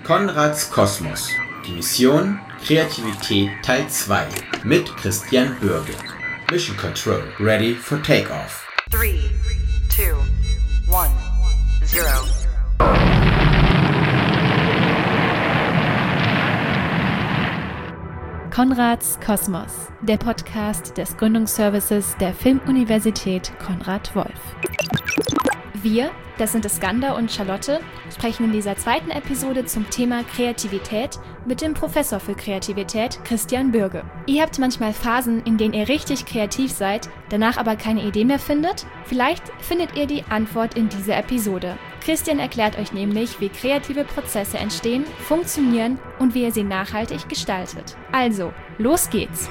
Konrads Kosmos. Die Mission Kreativität Teil 2 mit Christian Bürge. Mission Control. Ready for takeoff. 3, 2, 1, 0. Konrads Kosmos, der Podcast des Gründungsservices der Filmuniversität Konrad Wolf. Wir, das sind Iskander und Charlotte, sprechen in dieser zweiten Episode zum Thema Kreativität mit dem Professor für Kreativität Christian Bürge. Ihr habt manchmal Phasen, in denen ihr richtig kreativ seid, danach aber keine Idee mehr findet? Vielleicht findet ihr die Antwort in dieser Episode. Christian erklärt euch nämlich, wie kreative Prozesse entstehen, funktionieren und wie ihr sie nachhaltig gestaltet. Also, los geht's!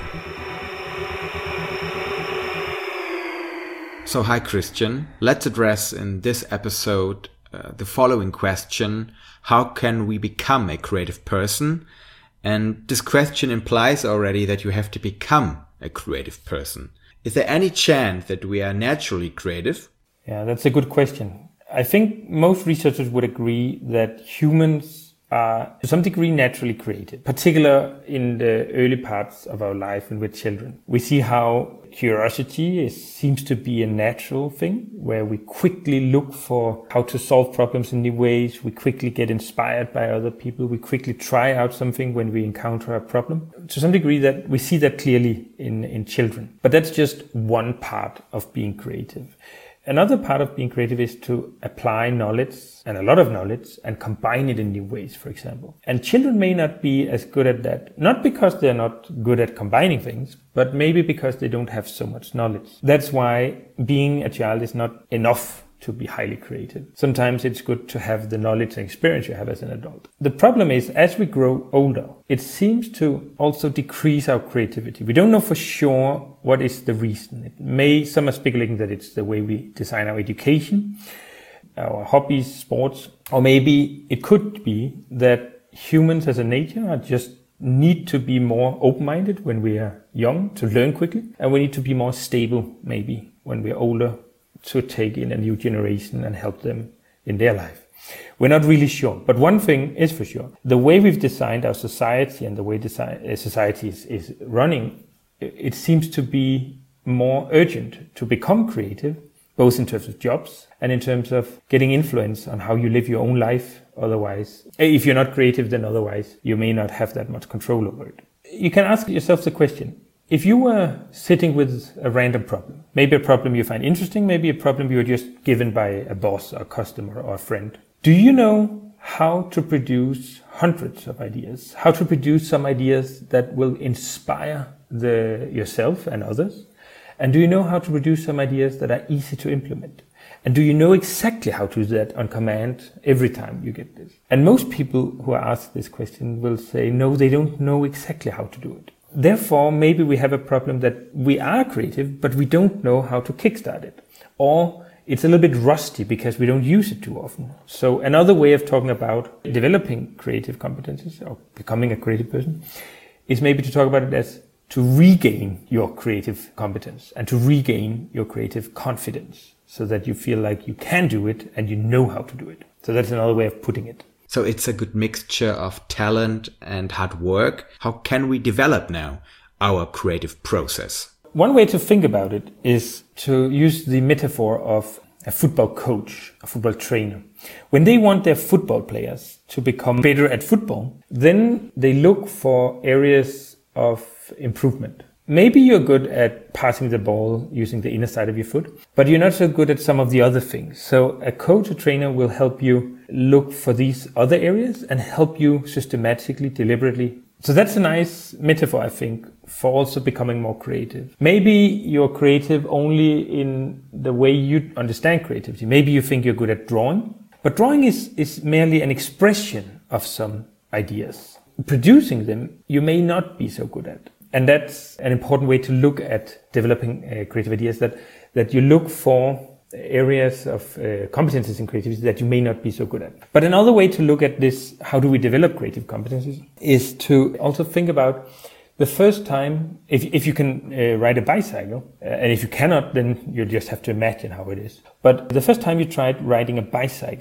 So, hi Christian. Let's address in this episode the following question: how can we become a creative person? And this question implies already that you have to become a creative person. Is there any chance that we are naturally creative? Yeah, that's a good question. I think most researchers would agree that humans are to some degree naturally creative, particularly in the early parts of our life when we're children. We see how curiosity seems to be a natural thing, where we quickly look for how to solve problems in new ways. We quickly get inspired by other people. We quickly try out something when we encounter a problem. To some degree, that we see that clearly in children. But that's just one part of being creative. Another part of being creative is to apply knowledge, and a lot of knowledge, and combine it in new ways, for example. And children may not be as good at that, not because they're not good at combining things, but maybe because they don't have so much knowledge. That's why being a child is not enough to be highly creative. Sometimes it's good to have the knowledge and experience you have as an adult. The problem is, as we grow older, it seems to also decrease our creativity. We don't know for sure what is the reason. Some are speculating that it's the way we design our education, our hobbies, sports, or maybe it could be that humans as a nature are just need to be more open-minded when we are young to learn quickly, and we need to be more stable maybe when we're older to take in a new generation and help them in their life. We're not really sure, but one thing is for sure. The way we've designed our society and the way society is running, it seems to be more urgent to become creative, both in terms of jobs and in terms of getting influence on how you live your own life. Otherwise, if you're not creative, then otherwise you may not have that much control over it. You can ask yourself the question: if you were sitting with a random problem, maybe a problem you find interesting, maybe a problem you were just given by a boss or a customer or a friend, do you know how to produce hundreds of ideas? How to produce some ideas that will inspire yourself and others? And do you know how to produce some ideas that are easy to implement? And do you know exactly how to do that on command every time you get this? And most people who are asked this question will say, no, they don't know exactly how to do it. Therefore, maybe we have a problem that we are creative, but we don't know how to kickstart it. Or it's a little bit rusty because we don't use it too often. So another way of talking about developing creative competences or becoming a creative person is maybe to talk about it as to regain your creative competence and to regain your creative confidence so that you feel like you can do it and you know how to do it. So that's another way of putting it. So it's a good mixture of talent and hard work. How can we develop now our creative process? One way to think about it is to use the metaphor of a football coach, a football trainer. When they want their football players to become better at football, then they look for areas of improvement. Maybe you're good at passing the ball using the inner side of your foot, but you're not so good at some of the other things. So a coach, a trainer will help you look for these other areas and help you systematically, deliberately. So that's a nice metaphor, I think, for also becoming more creative. Maybe you're creative only in the way you understand creativity. Maybe you think you're good at drawing, but drawing is merely an expression of some ideas. Producing them, you may not be so good at. And that's an important way to look at developing creative ideas, that you look for areas of competences in creativity that you may not be so good at. But another way to look at this, how do we develop creative competences, is to also think about the first time, if you can ride a bicycle, and if you cannot, then you just have to imagine how it is. But the first time you tried riding a bicycle,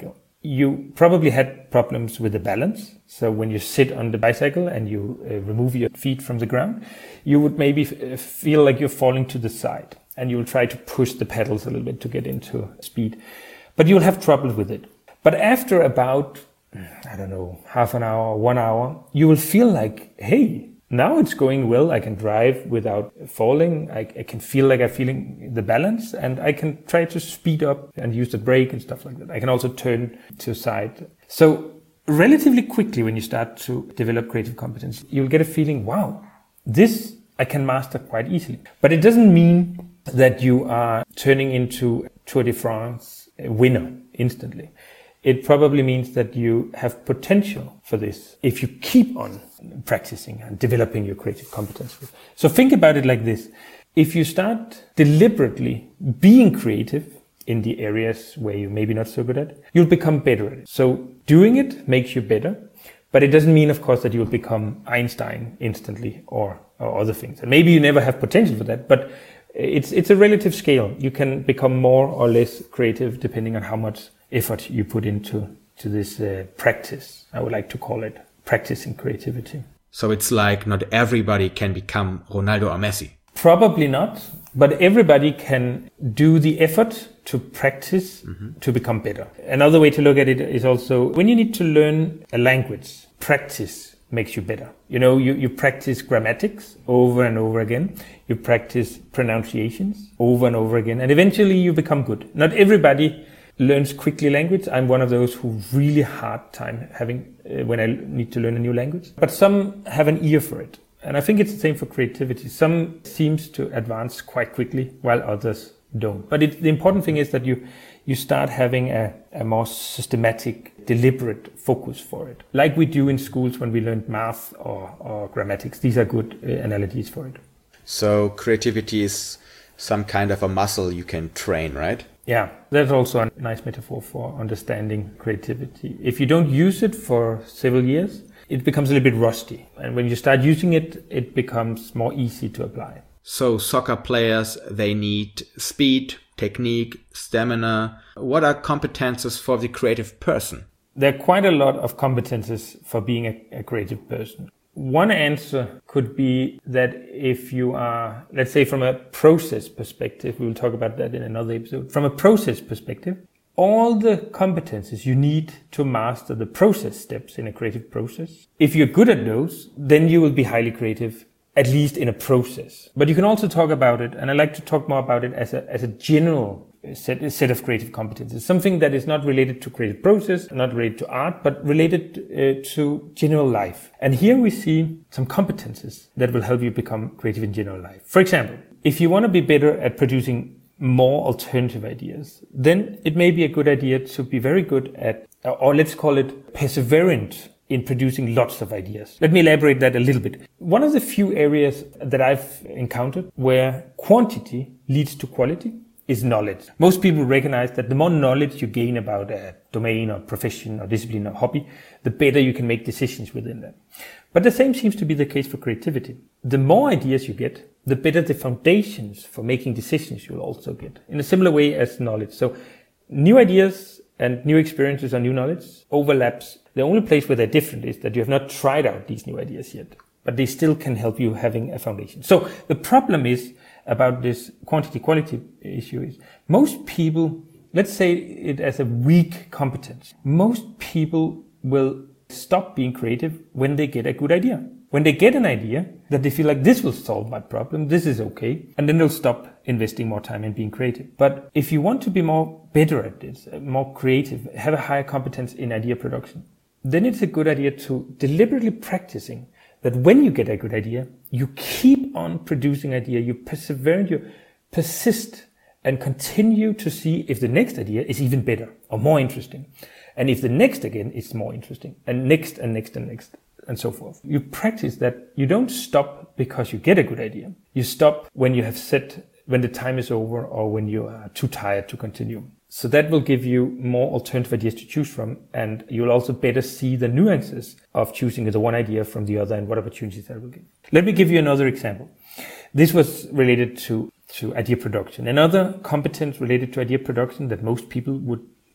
you probably had problems with the balance. So when you sit on the bicycle and you remove your feet from the ground, you would maybe feel like you're falling to the side, and you will try to push the pedals a little bit to get into speed. But you'll have trouble with it. But after about, I don't know, half an hour, 1 hour, you will feel like, hey, now it's going well. I can drive without falling. I can feel like I'm feeling the balance, and I can try to speed up and use the brake and stuff like that. I can also turn to the side. So relatively quickly, when you start to develop creative competence, you'll get a feeling, wow, this I can master quite easily. But it doesn't mean that you are turning into Tour de France winner instantly. It probably means that you have potential for this if you keep on practicing and developing your creative competence. So think about it like this. If you start deliberately being creative in the areas where you're maybe not so good at, you'll become better at it. So doing it makes you better, but it doesn't mean, of course, that you'll become Einstein instantly or other things. And maybe you never have potential for that, but it's a relative scale. You can become more or less creative depending on how much effort you put into this practice. I would like to call it practicing creativity. So it's like not everybody can become Ronaldo or Messi. Probably not, but everybody can do the effort to practice to become better. Another way to look at it is also when you need to learn a language, practice makes you better. You know, you practice grammatics over and over again. You practice pronunciations over and over again, and eventually you become good. Not everybody learns quickly language. I'm one of those who really hard time having when I need to learn a new language. But some have an ear for it. And I think it's the same for creativity. Some seems to advance quite quickly while others don't. But the important thing is that you start having a more systematic, deliberate focus for it. Like we do in schools when we learned math or grammatics. These are good analogies for it. So creativity is some kind of a muscle you can train, right? Yeah, that's also a nice metaphor for understanding creativity. If you don't use it for several years, it becomes a little bit rusty. And when you start using it, it becomes more easy to apply. So soccer players, they need speed, technique, stamina. What are competences for the creative person? There are quite a lot of competences for being a creative person. One answer could be that if you are, let's say from a process perspective, we will talk about that in another episode. From a process perspective, all the competences you need to master the process steps in a creative process. If you're good at those, then you will be highly creative, at least in a process. But you can also talk about it, and I like to talk more about it as a general set of creative competences, something that is not related to creative process, not related to art, but related to general life. And here we see some competences that will help you become creative in general life. For example, if you want to be better at producing more alternative ideas, then it may be a good idea to be very good at, or let's call it perseverant in producing lots of ideas. Let me elaborate that a little bit. One of the few areas that I've encountered where quantity leads to quality is knowledge. Most people recognize that the more knowledge you gain about a domain or profession or discipline or hobby, the better you can make decisions within that. But the same seems to be the case for creativity. The more ideas you get, the better the foundations for making decisions you'll also get, in a similar way as knowledge. So new ideas and new experiences or new knowledge overlaps. The only place where they're different is that you have not tried out these new ideas yet, but they still can help you having a foundation. So the problem is about this quantity-quality issue is most people, let's say it as a weak competence, most people will stop being creative when they get a good idea. When they get an idea that they feel like this will solve my problem, this is okay, and then they'll stop investing more time in being creative. But if you want to be more better at this, more creative, have a higher competence in idea production, then it's a good idea to deliberately practicing that when you get a good idea, you keep on producing idea, you persevere, you persist and continue to see if the next idea is even better or more interesting. And if the next again is more interesting, and next and next and next and so forth. You practice that you don't stop because you get a good idea. You stop when you have set, when the time is over or when you are too tired to continue. So that will give you more alternative ideas to choose from, and you'll also better see the nuances of choosing the one idea from the other and what opportunities that will give. Let me give you another example. This was related to idea production. Another competence related to idea production that most people would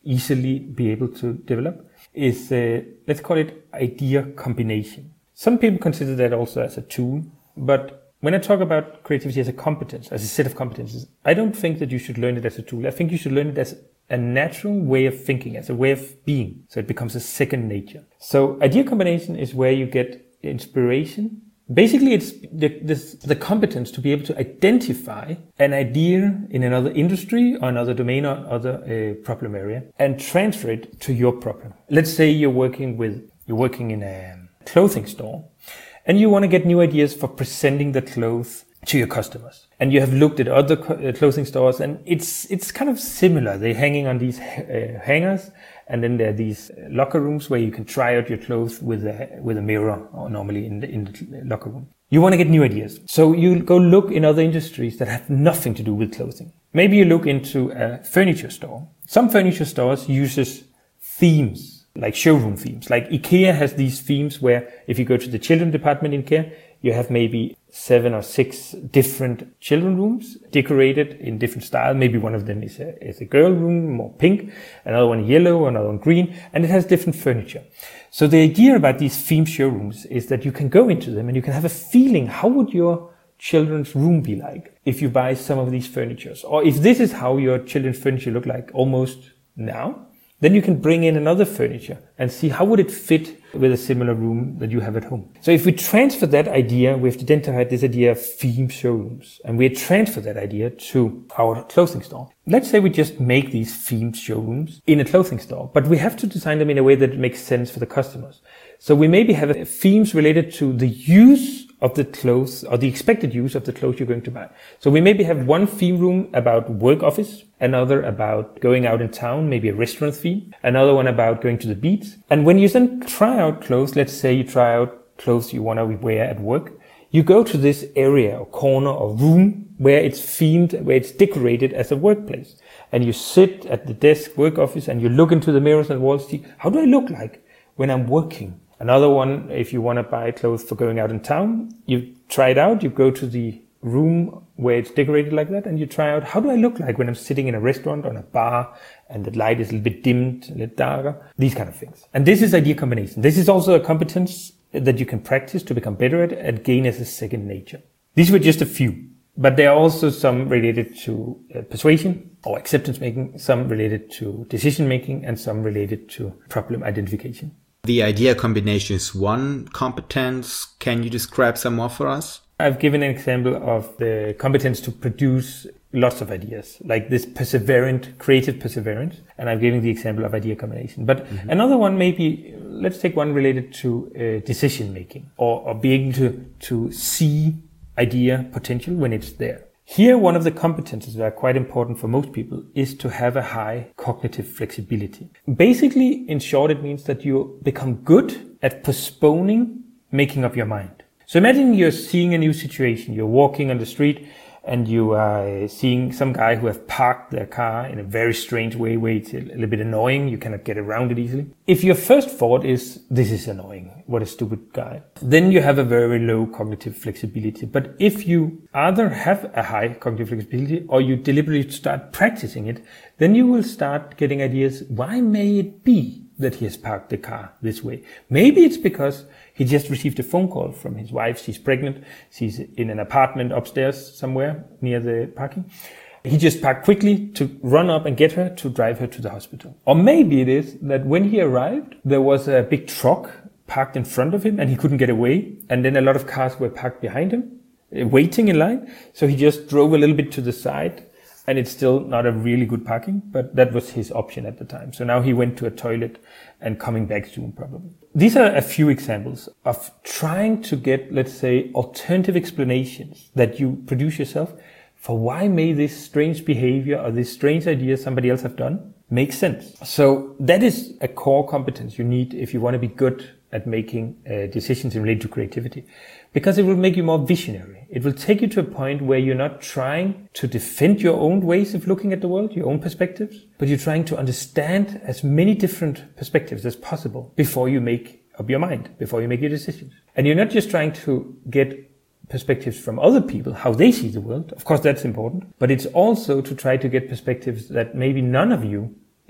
easily be able to develop is, let's call it idea combination. Some people consider that also as a tool, but when I talk about creativity as a competence, as a set of competences, I don't think that you should learn it as a tool. I think you should learn it as a natural way of thinking, as a way of being. So it becomes a second nature. So idea combination is where you get inspiration. Basically, it's the competence to be able to identify an idea in another industry or another domain or other problem area and transfer it to your problem. Let's say you're working in a clothing store and you want to get new ideas for presenting the clothes to your customers. And you have looked at other clothing stores and it's kind of similar. They're hanging on these hangers, and then there are these locker rooms where you can try out your clothes with a mirror, or normally in the locker room. You want to get new ideas. So you go look in other industries that have nothing to do with clothing. Maybe you look into a furniture store. Some furniture stores uses themes, like showroom themes. Like IKEA has these themes where if you go to the children department in IKEA, you have maybe 7 or 6 different children rooms decorated in different styles. Maybe one of them is a girl room, more pink, another one yellow, another one green, and it has different furniture. So the idea about these theme showrooms is that you can go into them and you can have a feeling, how would your children's room be like if you buy some of these furnitures? Or if this is how your children's furniture look like almost now, then you can bring in another furniture and see how would it fit with a similar room that you have at home. So if we transfer that idea, we've identified this idea of theme showrooms, and we transfer that idea to our clothing store. Let's say we just make these themed showrooms in a clothing store, but we have to design them in a way that makes sense for the customers. So we maybe have themes related to the use of the clothes or the expected use of the clothes you're going to buy. So we maybe have one theme room about work office, another about going out in town, maybe a restaurant theme, another one about going to the beach. And when you then try out clothes, let's say you try out clothes you want to wear at work, you go to this area or corner or room where it's themed, where it's decorated as a workplace. And you sit at the desk, work office, and you look into the mirrors and walls, see, how do I look like when I'm working? Another one, if you want to buy clothes for going out in town, you try it out, you go to the room where it's decorated like that, and you try out, how do I look like when I'm sitting in a restaurant or in a bar, and the light is a little bit dimmed, a little darker, these kind of things. And this is idea combination. This is also a competence that you can practice to become better at and gain as a second nature. These were just a few, but there are also some related to persuasion or acceptance making, some related to decision making, and some related to problem identification. The idea combination is one competence. Can you describe some more for us? I've given an example of the competence to produce lots of ideas, like this creative perseverance. And I've given the example of idea combination. But another one, maybe, let's take one related to decision making or being to see idea potential when it's there. Here, one of the competences that are quite important for most people is to have a high cognitive flexibility. Basically, in short, it means that you become good at postponing making up your mind. So imagine you're seeing a new situation. You're walking on the street and you are seeing some guy who has parked their car in a very strange way where it's a little bit annoying. You cannot get around it easily. If your first thought is, this is annoying, what a stupid guy, then you have a very low cognitive flexibility. But if you either have a high cognitive flexibility or you deliberately start practicing it, then you will start getting ideas, why may it be that he has parked the car this way? Maybe it's because he just received a phone call from his wife. She's pregnant. She's in an apartment upstairs somewhere near the parking. He just parked quickly to run up and get her to drive her to the hospital. Or maybe it is that when he arrived, there was a big truck parked in front of him and he couldn't get away. And then a lot of cars were parked behind him, waiting in line. So he just drove a little bit to the side. And it's still not a really good parking, but that was his option at the time. So now he went to a toilet and coming back soon probably. These are a few examples of trying to get, let's say, alternative explanations that you produce yourself for why may this strange behavior or this strange idea somebody else have done make sense. So that is a core competence you need if you want to be good at making decisions related to creativity, because it will make you more visionary. It will take you to a point where you're not trying to defend your own ways of looking at the world, your own perspectives, but you're trying to understand as many different perspectives as possible before you make up your mind, before you make your decisions. And you're not just trying to get perspectives from other people, how they see the world. Of course, that's important, but it's also to try to get perspectives that maybe none of you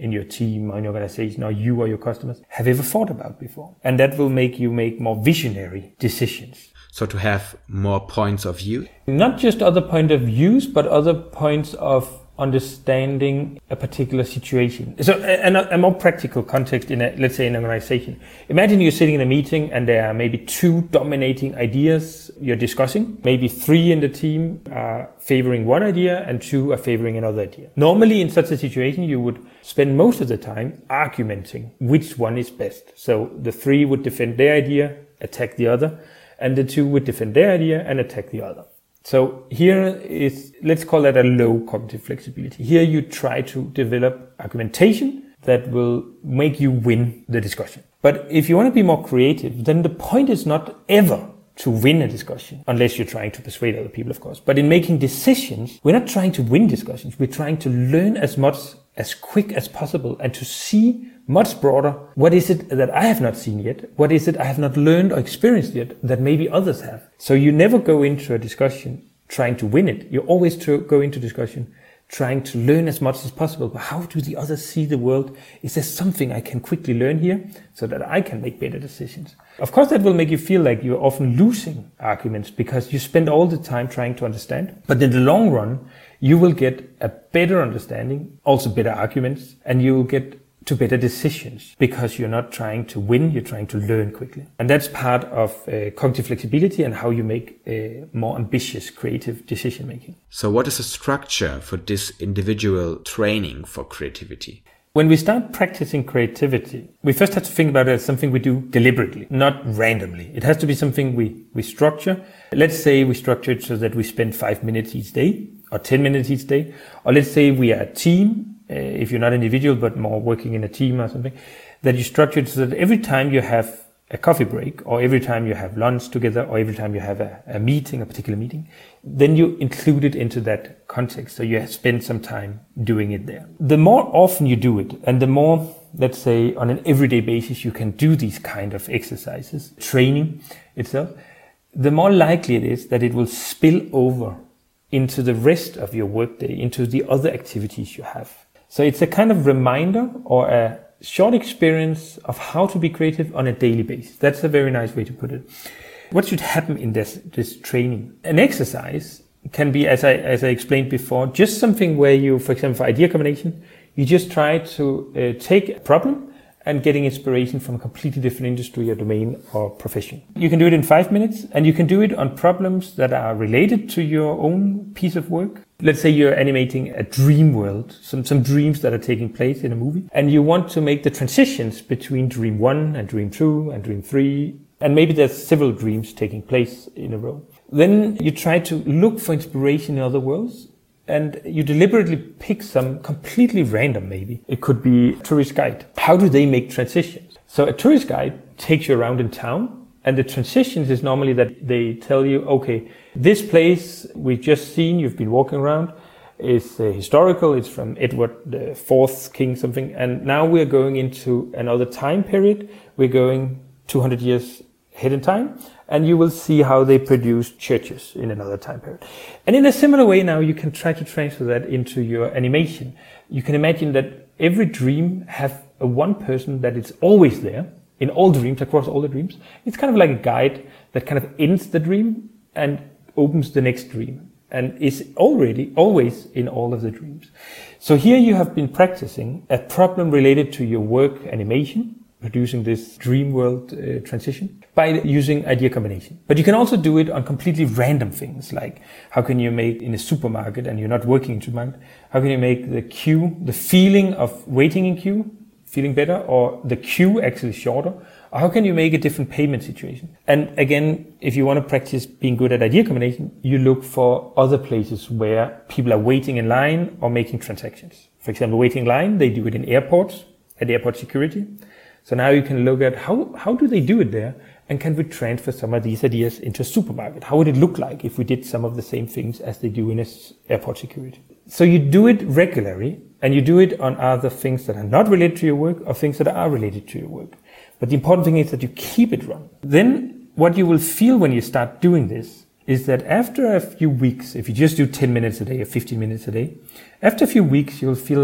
in your team or in your organization or you or your customers have ever thought about before. And that will make you make more visionary decisions. So to have more points of view? Not just other point of views, but other points of understanding a particular situation. So a more practical context in let's say an organization. Imagine you're sitting in a meeting and there are maybe 2 dominating ideas you're discussing. Maybe 3 in the team are favoring one idea and 2 are favoring another idea. Normally in such a situation, you would spend most of the time argumenting which one is best. So the 3 would defend their idea, attack the other, and the 2 would defend their idea and attack the other. So here is, let's call that a low cognitive flexibility. Here you try to develop argumentation that will make you win the discussion. But if you want to be more creative, then the point is not ever to win a discussion, unless you're trying to persuade other people, of course. But in making decisions, we're not trying to win discussions. We're trying to learn as much as quick as possible and to see much broader, what is it that I have not seen yet? What is it I have not learned or experienced yet that maybe others have? So you never go into a discussion trying to win it. You always go into discussion trying to learn as much as possible. But how do the others see the world? Is there something I can quickly learn here so that I can make better decisions? Of course, that will make you feel like you're often losing arguments because you spend all the time trying to understand. But in the long run, you will get a better understanding, also better arguments, and you will get to better decisions because you're not trying to win, you're trying to learn quickly. And that's part of cognitive flexibility and how you make more ambitious, creative decision making. So what is the structure for this individual training for creativity? When we start practicing creativity, we first have to think about it as something we do deliberately, not randomly. It has to be something we structure. Let's say we structure it so that we spend 5 minutes each day or 10 minutes each day. Or let's say we are a team, if you're not an individual but more working in a team or something, that you structure it so that every time you have a coffee break or every time you have lunch together or every time you have a meeting, a particular meeting, then you include it into that context. So you spend some time doing it there. The more often you do it and the more, let's say, on an everyday basis you can do these kind of exercises, training itself, the more likely it is that it will spill over into the rest of your workday, into the other activities you have. So it's a kind of reminder or a short experience of how to be creative on a daily basis. That's a very nice way to put it. What should happen in this training? An exercise can be, as I explained before, just something where you, for example, for idea combination, you just try to take a problem and getting inspiration from a completely different industry or domain or profession. You can do it in 5 minutes and you can do it on problems that are related to your own piece of work. Let's say you're animating a dream world, some dreams that are taking place in a movie, and you want to make the transitions between dream 1 and dream 2 and dream 3, and maybe there's several dreams taking place in a row. Then you try to look for inspiration in other worlds, and you deliberately pick some completely random maybe. It could be a tourist guide. How do they make transitions? So a tourist guide takes you around in town, and the transitions is normally that they tell you, okay, this place we've just seen, you've been walking around, is historical. It's from Edward the Fourth King something. And now we're going into another time period. We're going 200 years ahead in time. And you will see how they produce churches in another time period. And in a similar way now, you can try to transfer that into your animation. You can imagine that every dream have a one person that is always there in all dreams, across all the dreams. It's kind of like a guide that kind of ends the dream and opens the next dream and is already always in all of the dreams. So here you have been practicing a problem related to your work animation, producing this dream world transition by using idea combination. But you can also do it on completely random things, like how can you make in a supermarket and you're not working in a supermarket, how can you make the queue, the feeling of waiting in queue, feeling better, or the queue actually shorter? Or how can you make a different payment situation? And again, if you want to practice being good at idea combination, you look for other places where people are waiting in line or making transactions. For example, waiting in line, they do it in airports, at airport security. So now you can look at how do they do it there? And can we transfer some of these ideas into a supermarket? How would it look like if we did some of the same things as they do in airport security? So you do it regularly, and you do it on other things that are not related to your work or things that are related to your work. But the important thing is that you keep it running. Then what you will feel when you start doing this is that after a few weeks, if you just do 10 minutes a day or 15 minutes a day, after a few weeks, you'll feel like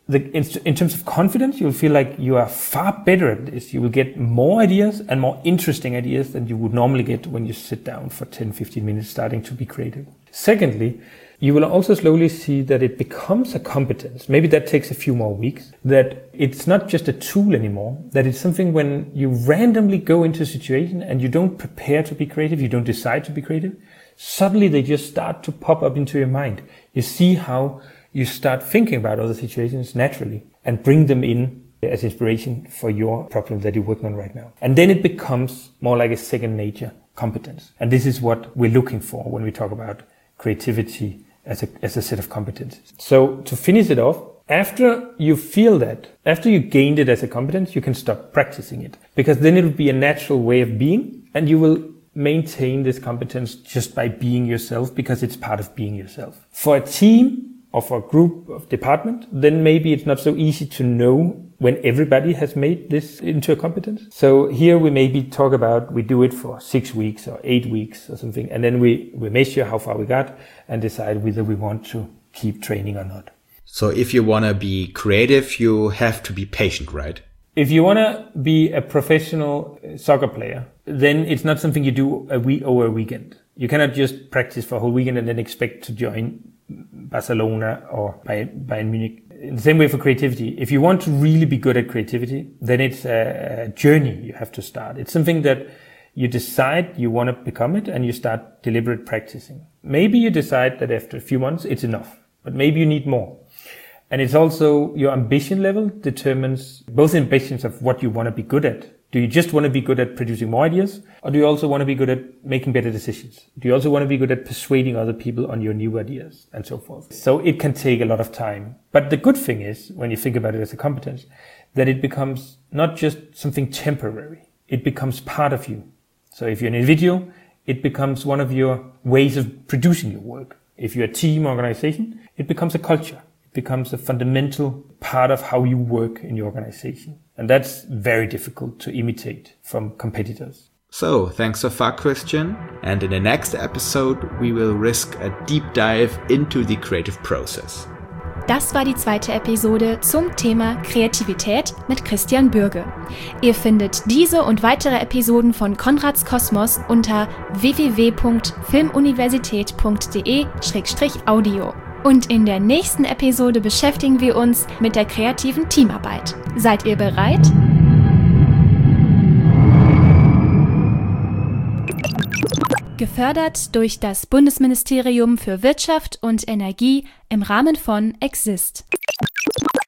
In terms of confidence, you'll feel like you are far better at this. You will get more ideas and more interesting ideas than you would normally get when you sit down for 10, 15 minutes starting to be creative. Secondly, you will also slowly see that it becomes a competence. Maybe that takes a few more weeks, that it's not just a tool anymore, that it's something when you randomly go into a situation and you don't prepare to be creative, you don't decide to be creative, suddenly they just start to pop up into your mind. You see how you start thinking about other situations naturally and bring them in as inspiration for your problem that you're working on right now. And then it becomes more like a second nature competence. And this is what we're looking for when we talk about creativity as a set of competences. So to finish it off, after you feel that, after you gained it as a competence, you can stop practicing it, because then it will be a natural way of being, and you will maintain this competence just by being yourself, because it's part of being yourself. For a team or for a group of department, then maybe it's not so easy to know when everybody has made this into a competence. So here we maybe talk about, we do it for 6 weeks or 8 weeks or something, and then we measure how far we got and decide whether we want to keep training or not. So if you want to be creative, you have to be patient, right? If you want to be a professional soccer player, then it's not something you do over a weekend. You cannot just practice for a whole weekend and then expect to join Barcelona or Bayern Munich. In the same way for creativity, if you want to really be good at creativity, then it's a journey you have to start. It's something that you decide you want to become it and you start deliberate practicing. Maybe you decide that after a few months it's enough, but maybe you need more. And it's also your ambition level determines both ambitions of what you want to be good at. Do you just want to be good at producing more ideas? Or do you also want to be good at making better decisions? Do you also want to be good at persuading other people on your new ideas and so forth? So it can take a lot of time. But the good thing is, when you think about it as a competence, that it becomes not just something temporary. It becomes part of you. So if you're an individual, it becomes one of your ways of producing your work. If you're a team organization, it becomes a culture. Becomes a fundamental part of how you work in your organization. And that's very difficult to imitate from competitors. So, thanks so far, Christian. And in the next episode, we will risk a deep dive into the creative process. Das war die zweite Episode zum Thema Kreativität mit Christian Bürge. Ihr findet diese und weitere Episoden von Konrads Kosmos unter www.filmuniversität.de/audio. Und in der nächsten Episode beschäftigen wir uns mit der kreativen Teamarbeit. Seid ihr bereit? Gefördert durch das Bundesministerium für Wirtschaft und Energie im Rahmen von Exist.